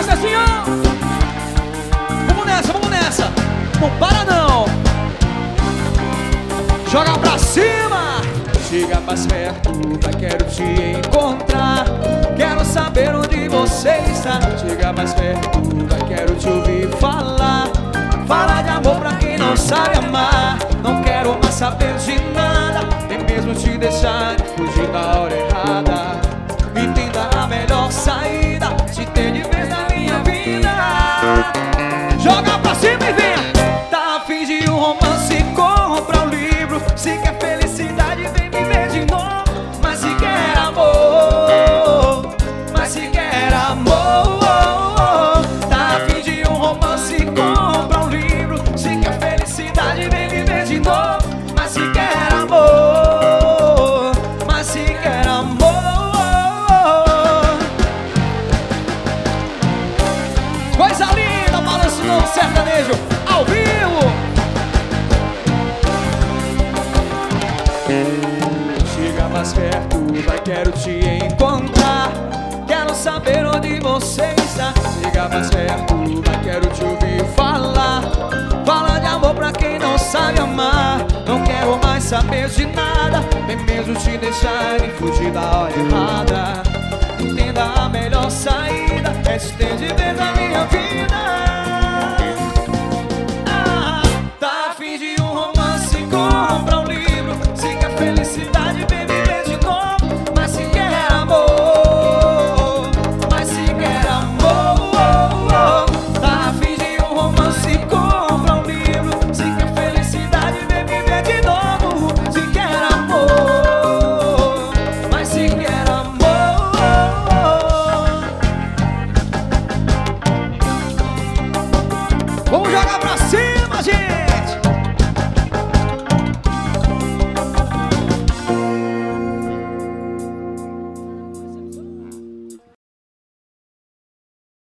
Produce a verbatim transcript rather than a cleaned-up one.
Faz assim, ó. Vamos nessa, vamos nessa. Não para não. Joga pra cima. Chega mais perto, vai, quero te encontrar. Quero saber onde você está. Chega mais perto, vai, quero te ouvir falar. Fala de amor pra quem não sabe amar. Não quero mais saber de nada, nem mesmo te deixar fugir da hora errada. Entenda a melhor saída, se tem de vez na minha vida. Joga pra cima e venha. Tá a fim de um romance, compra um livro. Se quer felicidade, vem viver de novo. Mas se quer amor, mas se quer amor, tá a fim de um romance, compra um livro. Se quer felicidade, vem viver de novo. Mas se quer amor, mas se quer amor. Coisa linda, balanço novo sertanejo ao vivo. Chega mais perto, vai, quero te encontrar. Quero saber onde você está. Chega mais perto, vai, quero te ouvir falar. Fala de amor pra quem não sabe amar. Não quero mais saber de nada, nem mesmo te deixar e fugir da hora errada. Entenda a melhor saída, é se ter de